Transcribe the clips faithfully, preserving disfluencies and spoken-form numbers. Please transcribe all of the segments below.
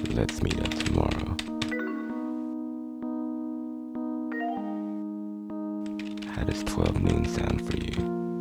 Let's meet up tomorrow. How does twelve noon sound for you?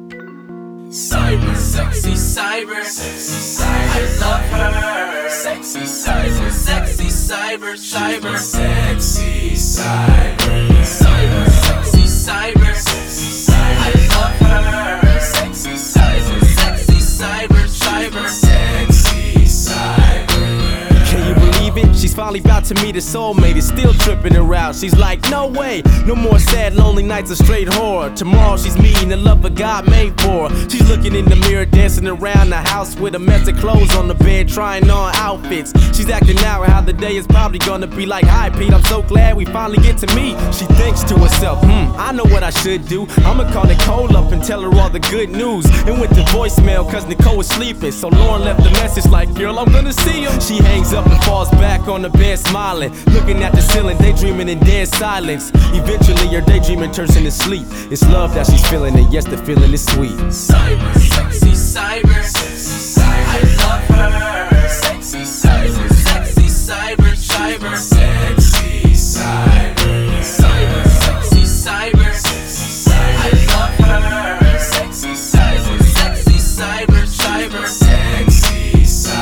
Cyber, sexy cyber, sexy cyber, I love her. Sexy cyber, sexy cyber, cyber, sexy cyber, cyber, sexy cyber, sexy cyber, I love her. Sexy cyber, sexy cyber, cyber, sexy cyber. Can you believe it? She's finally about to meet a soulmate. Is still tripping her out. She's like, no way, no more sad, lonely nights of straight horror. Tomorrow she's meeting the lover God made for her. She's looking in the mirror, dancing around the house with a mess of clothes on the bed, trying on outfits. She's acting out how the day is probably gonna be like, hi Pete, I'm so glad we finally get to meet. She thinks to herself, hmm, I know what I should do. I'ma call Nicole up and tell her all the good news. It went to voicemail cause Nicole was sleeping, so Lauren left a message like, girl, I'm gonna see him. She hangs up and falls back on the bed smiling, looking at the ceiling, daydreaming in dead silence. Eventually her daydreaming turns into sleep. It's love that she's feeling, and yes, the feeling is sweet. Cyber, sexy cyber, sexy cyber, I love her. Sexy cyber, sexy cyber, cyber, sexy cyber, cyber, sexy cyber, sexy cyber, I love her. Sexy cyber, sexy cyber, cyber, sexy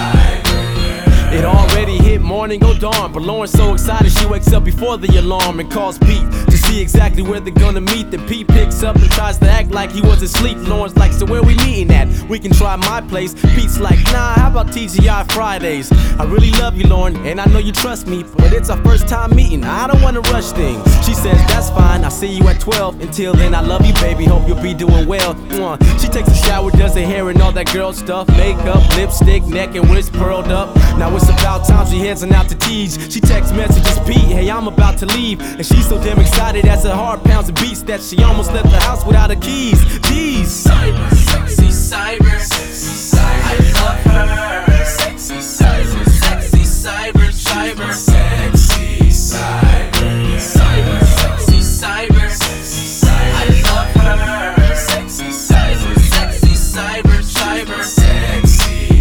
cyber. It already hit morning or dawn, but Lauren's so excited she wakes up before the alarm and calls Pete to see exactly where they're gonna meet. Then Pete picks up and tries to act like he was asleep. Lauren's like, so where we meeting at? We can try my place. Pete's like, nah, how about T G I Fridays? I really love you, Lauren, and I know you trust me, but it's our first time meeting, I don't wanna rush things. She says, that's fine, I'll see you at twelve. Until then, I love you, baby, hope you'll be doing well. Mwah. She takes a shower, does her hair and all that girl stuff. Makeup, lipstick, neck and wrist curled up. Now it's about time she heads on out to tease. She text messages Pete, hey, I'm about to leave. And she's so damn excited as her heart pounds and beats that she almost left the house without her keys. Jeez. Cyber, sexy cyber, sexy cyber, I love her. Sexy cyber, sexy cyber, cyber, sexy cyber, cyber, sexy cyber, sexy cyber, I love her. Sexy cyber, sexy cyber, cyber, sexy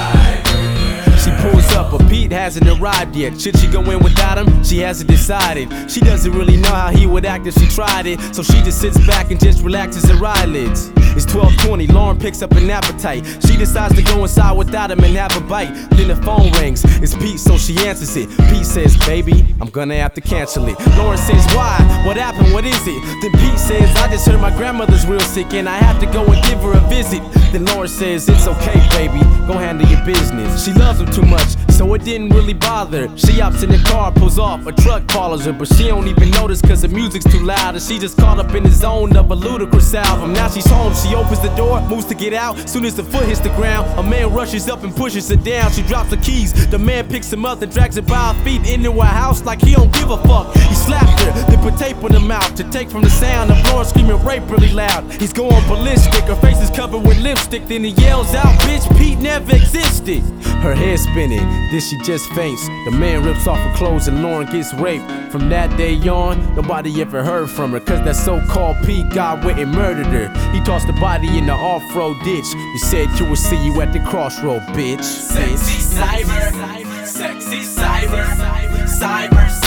cyber. She pulls up, but Pete hasn't arrived yet. Should she go in without him? She hasn't decided. She doesn't really know how he would act if she tried it, so she just sits back and just relaxes her eyelids. It's twelve twenty, Lauren picks up an appetite. She decides to go inside without him and have a bite. Then the phone rings, it's Pete, so she answers it. Pete says, baby, I'm gonna have to cancel it. Lauren says, why? What happened? What is it? Then Pete says, I just heard my grandmother's real sick and I have to go and give her a visit. Then Lauren says, it's okay, baby, go handle your business. She loves him too much, so it didn't really bother. She hops in the car, pulls off, a truck follows her, but she don't even notice cause the music's too loud. And she just caught up in the zone of a Ludacris album. Now she's home, she opens the door, moves to get out. Soon as the foot hits the ground, a man rushes up and pushes her down. She drops the keys, the man picks him up and drags her by her feet into her house like he don't give a fuck. He slapped her, then put tape on her mouth to take from the sound of Lauren screaming rape really loud. He's going ballistic, her face is covered with lipstick. Then he yells out, bitch, Pete never existed. Her head spinning, then she just faints. The man rips off her clothes and Lauren gets raped. From that day on, nobody ever heard from her, cause that so-called Pete guy went and murdered her. He tossed the body in the off-road ditch. He said you will see you at the crossroad, bitch. Sexy cyber, sexy cyber, cyber, cyber.